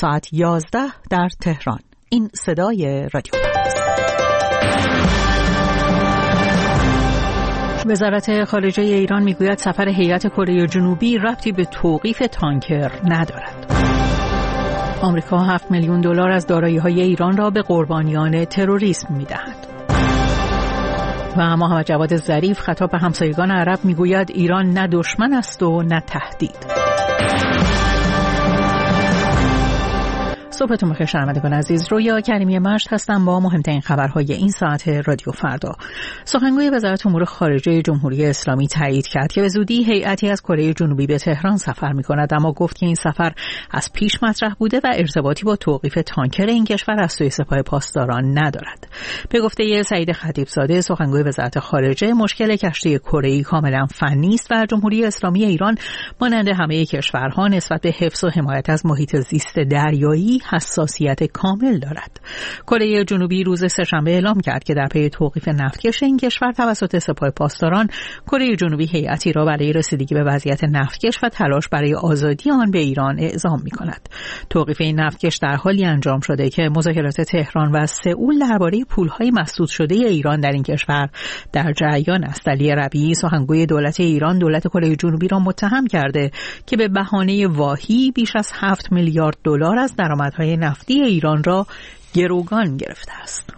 ساعت 11 در تهران. این صدای رادیو وزارت خارجه ایران میگوید سفر هیئت کره جنوبی ربطی به توقیف تانکر ندارد. آمریکا 7 میلیون دلار از دارایی‌های ایران را به قربانیان تروریسم می‌دهد. و محمد جواد ظریف خطاب به همسایگان عرب میگوید ایران نه دشمن است و نه تهدید. صبحتون بخیر شنوندگان عزیز، رویا کریمی مشت هستم با مهمترین خبرهای این ساعت رادیو فردا. سخنگوی وزارت امور خارجه جمهوری اسلامی تایید کرد که به زودی هیئتی از کره جنوبی به تهران سفر می‌کند، اما گفت که این سفر از پیش مطرح بوده و ارتباطی با توقیف تانکر این کشور از سوی سپاه پاسداران ندارد. به گفته سعید خطیبزاده سخنگوی وزارت خارجه، مشکل کشتی کره‌ای کاملا فنی است و جمهوری اسلامی ایران مانند همه کشورها نسبت به حفظ و حمایت از محیط زیست دریایی حساسیت کامل دارد. کره جنوبی روز سه‌شنبه اعلام کرد که در پی توقیف نفتکش این کشور توسط سپاه پاسداران، کره جنوبی هیئتی را برای رسیدگی به وضعیت نفتکش و تلاش برای آزادی آن به ایران اعزام می‌کند. توقیف این نفتکش در حالی انجام شده که مذاکرات تهران و سئول درباره پول‌های مسدود شده ایران در این کشور در جریان است. علی ربیعی سخنگوی دولت ایران دولت کره جنوبی را متهم کرده که به بهانه واهی بیش از 7 میلیارد دلار از درآمدهای نفتی ایران را گروگان گرفته است.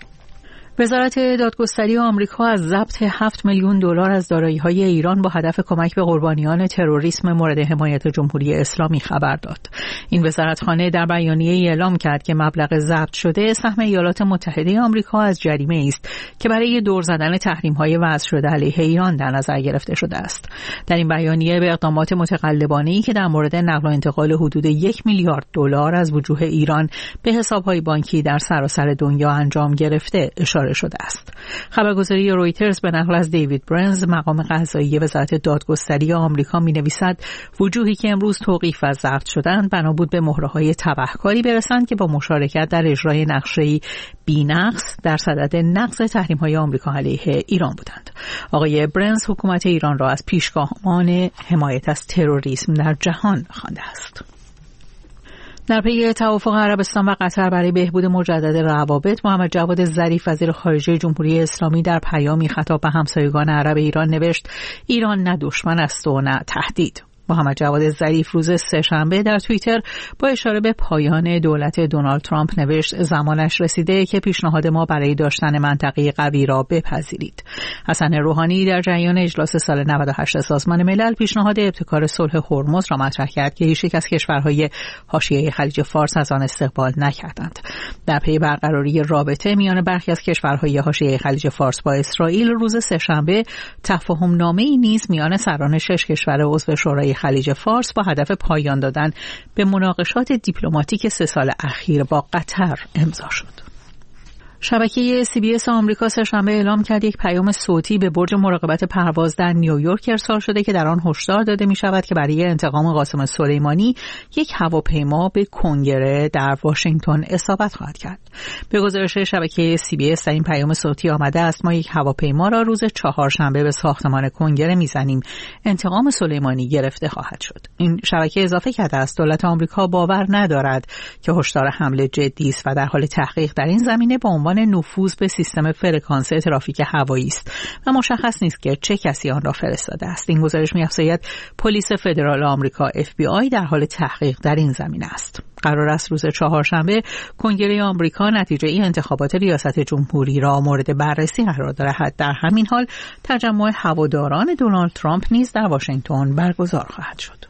وزارت دادگستری آمریکا از ضبط 7 میلیون دلار از دارایی‌های ایران با هدف کمک به قربانیان تروریسم مورد حمایت جمهوری اسلامی خبر داد. این وزارتخانه در بیانیه‌ای اعلام کرد که مبلغ ضبط شده سهم ایالات متحده آمریکا از جریمه است که برای دور زدن تحریم‌های وضع شده علیه ایران در نظر گرفته شده است. در این بیانیه به اقدامات متقلبانه‌ای که در مورد نقل و انتقال حدود 1 میلیارد دلار از وجوه ایران به حساب‌های بانکی در سراسر دنیا انجام گرفته اشاره شده است. خبرگزاری رویترز به نقل از دیوید برنز مقام قضایی وزارت دادگستری آمریکا می‌نویسد وجوهی که امروز توقیف و ضبط شدند بنا بود به مهره‌های تبهکاری برسند که با مشارکت در اجرای نقشه‌ای بی‌نقص در صدد نقض تحریم‌های آمریکا علیه ایران بودند. آقای برنز حکومت ایران را از پیشگامان حمایت از تروریسم در جهان خوانده است. در پی توافق عربستان و قطر برای بهبود مجدد روابط، محمد جواد ظریف وزیر خارجه جمهوری اسلامی در پیامی خطاب به همسایگان عرب ایران نوشت ایران نه دشمن است و نه تهدید. محمد جواد ظریف روز سه‌شنبه در توییتر با اشاره به پایان دولت دونالد ترامپ نوشت زمانش رسیده که پیشنهاد ما برای داشتن منطقه قوی را بپذیرید. حسن روحانی در جریان اجلاس سال 98 سازمان ملل پیشنهاد ابتکار صلح هرمز را مطرح کرد که هیچ یک از کشورهای حاشیه خلیج فارس از آن استقبال نکردند. در پی برقراری رابطه میان برخی از کشورهای حاشیه خلیج فارس با اسرائیل روز سه‌شنبه تفاهم نامه‌ای نیز میان سران 6 کشور عضو شورای خلیج فارس با هدف پایان دادن به مناقشات دیپلماتیک 3 سال اخیر با قطر امضا شد. شبکه CBS آمریکا سه‌شنبه اعلام کرد یک پیام صوتی به برج مراقبت پرواز در نیویورک ارسال شده که در آن هشدار داده می شود که برای انتقام قاسم سلیمانی یک هواپیما به کنگره در واشنگتن اصابت خواهد کرد. به گزارش شبکه CBS در این پیام صوتی آمده است ما یک هواپیما را روز چهارشنبه به ساختمان کنگره میزنیم. انتقام سلیمانی گرفته خواهد شد. این شبکه اضافه کرده است دولت آمریکا باور ندارد که هشدار حمله جدی است و در حال تحقیق در این زمینه با عنوان نفوذ به سیستم فرکانس ترافیک هوایی است و مشخص نیست که چه کسی آن را فرستاده است. این گزارش می‌افزاید پلیس فدرال آمریکا FBI در حال تحقیق در این زمینه است. قرار است روز چهارشنبه کنگره آمریکا نتیجه انتخابات ریاست جمهوری را مورد بررسی قرار دهد. در همین حال تجمع هواداران دونالد ترامپ نیز در واشنگتن برگزار خواهد شد.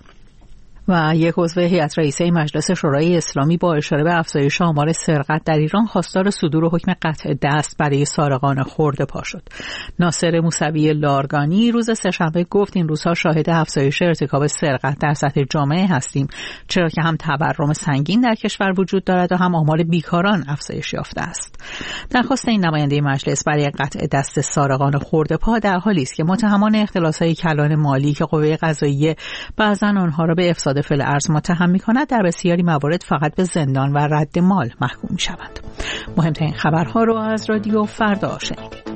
و یک عضو هیئت رئیسه مجلس شورای اسلامی با اشاره به افزایش آمار سرقت در ایران خواستار صدور حکم قطع دست برای سارقان خرده پا شد. ناصر موسوی لارگانی روز سه‌شنبه گفت این روزها شاهد افزایش ارتکاب سرقت در سطح جامعه هستیم، چرا که هم تورم سنگین در کشور وجود دارد و هم آمار بیکاران افزایش یافته است. درخواست این نماینده مجلس برای قطع دست سارقان خرده پا در حالی است که متهمان اختلاس‌های کلان مالی که قوه قضاییه بعضاً آنها را به افساد فعل ارز متهم می‌کند در بسیاری موارد فقط به زندان و رد مال محکوم می‌شوند. مهمترین خبرها رو از رادیو فردا شنیدید.